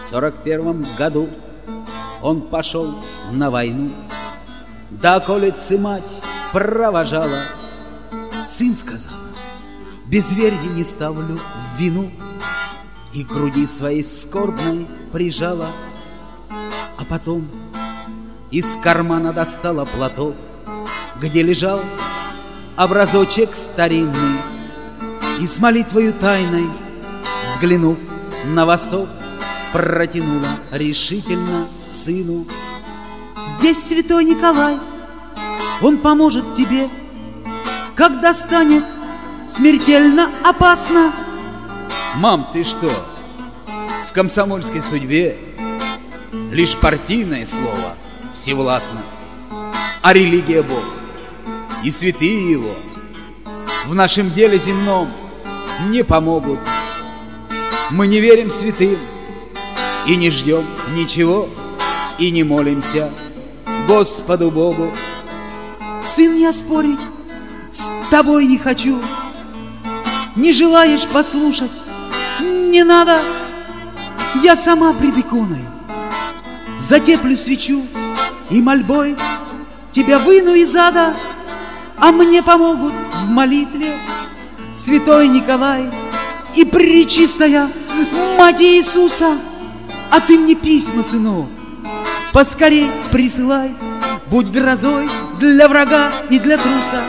В 41 году он пошел на войну. До околицы мать провожала. Сын сказал: безверье не ставлю в вину, и к груди своей скорбной прижала. А потом из кармана достала платок, где лежал образочек старинный, и с молитвою тайной, взглянув на восток, протянула решительно сыну: здесь святой Николай, он поможет тебе, когда станет смертельно опасно. Мам, ты что? В комсомольской судьбе лишь партийное слово всевластно, а религия Бог и святые Его в нашем деле земном не помогут. Мы не верим святым и не ждем ничего, и не молимся Господу Богу. Сын, я спорить с тобой не хочу. Не желаешь послушать? Не надо. Я сама пред иконой затеплю свечу и мольбой тебя выну из ада, а мне помогут в молитве святой Николай и пречистая Мать Иисуса. А ты мне письма, сынок, поскорей присылай, будь грозой для врага и для труса.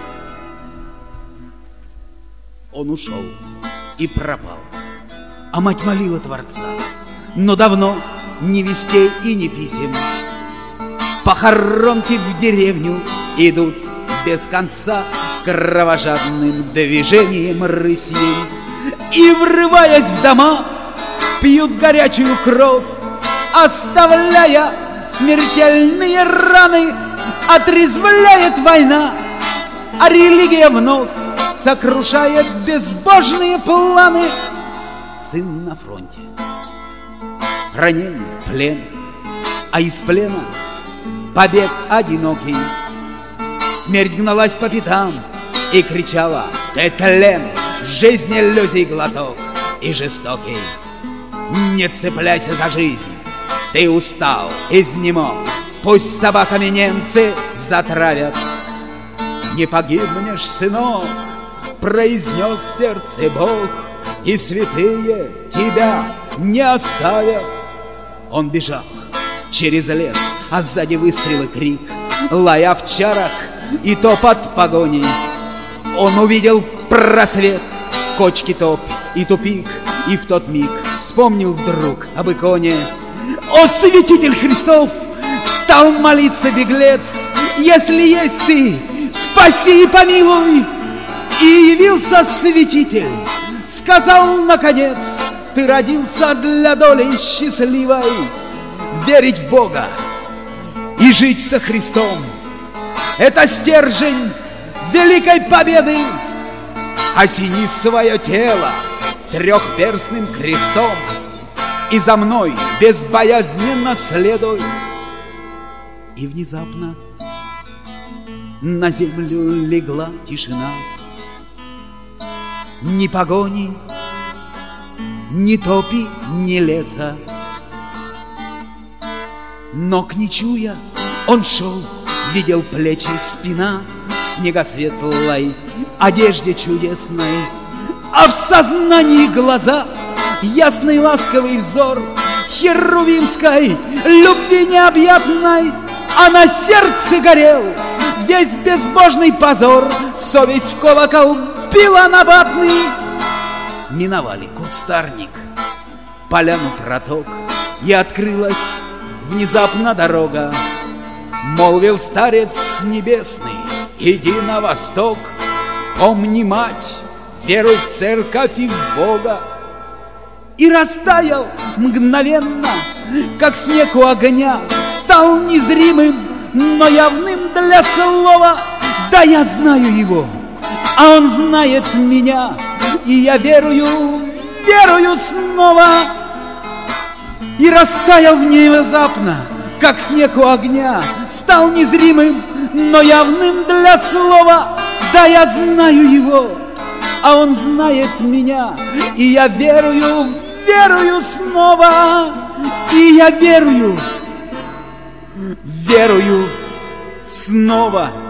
Он ушел и пропал, а мать молила Творца, но давно ни вестей и ни писем. Похоронки в деревню идут без конца кровожадным движением рысей, и, врываясь в дома, пьют горячую кровь, оставляя смертельные раны. Отрезвляет война, а религия вновь сокрушает безбожные планы. Сын на фронте, ранение, плен, а из плена побег одинокий. Смерть гналась по пятам и кричала: ты тлен, жизнь иллюзий глоток и жестокий. Не цепляйся за жизнь, ты устал, изнемог, пусть собаками немцы затравят. Не погибнешь, сынок, произнес в сердце Бог, и святые тебя не оставят. Он бежал через лес, а сзади выстрелы, крик, лай овчарок и топот погони. Он увидел просвет, кочки топ и тупик, и в тот миг вспомнил вдруг об иконе. О, святитель Христов! Стал молиться беглец: если есть ты, спаси и помилуй! И явился святитель, сказал наконец: ты родился для доли счастливой. Верить в Бога и жить со Христом — это стержень великой победы. Осени свое тело трехперстным крестом и за мной безбоязненно следуй. И внезапно на землю легла тишина. Ни погони, ни топи, ни леса. Ног не чуя, он шел, видел плечи, спина в снегосветлой одежде чудесной, а в сознании глаза ясный ласковый взор херувимской любви необъятной, а на сердце горел весь безбожный позор. Совесть в колокол била набатный. Миновали кустарник, поляну, троток, и открылась внезапно дорога. Молвил старец небесный: иди на восток, помни мать, веруй в церковь и в Бога. И растаял мгновенно, как снег у огня, стал незримым, но явным для слова. Да, я знаю его, а он знает меня, и я верую снова. И растаял внезапно, как снег у огня, стал незримым, но явным для слова. Да, я знаю его, а он знает меня, и я верую верую снова, и я верую снова.